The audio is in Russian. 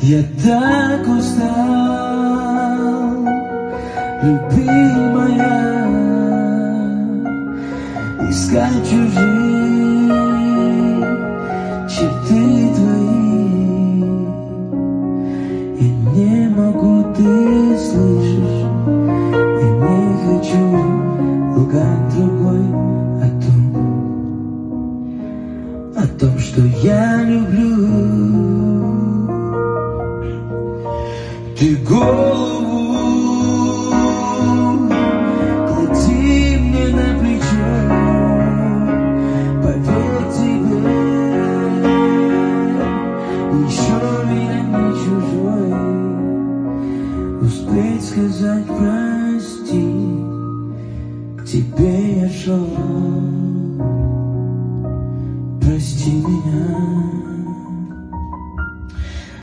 Я так устал, любимая, искать чужие черты твои. Я не могу, ты слышишь, я не хочу лгать другой о том, что я люблю. Ты голову клади мне на плечо, поверь тебе, еще меня не чужой. Успеть сказать прости, к тебе я шел, прости меня.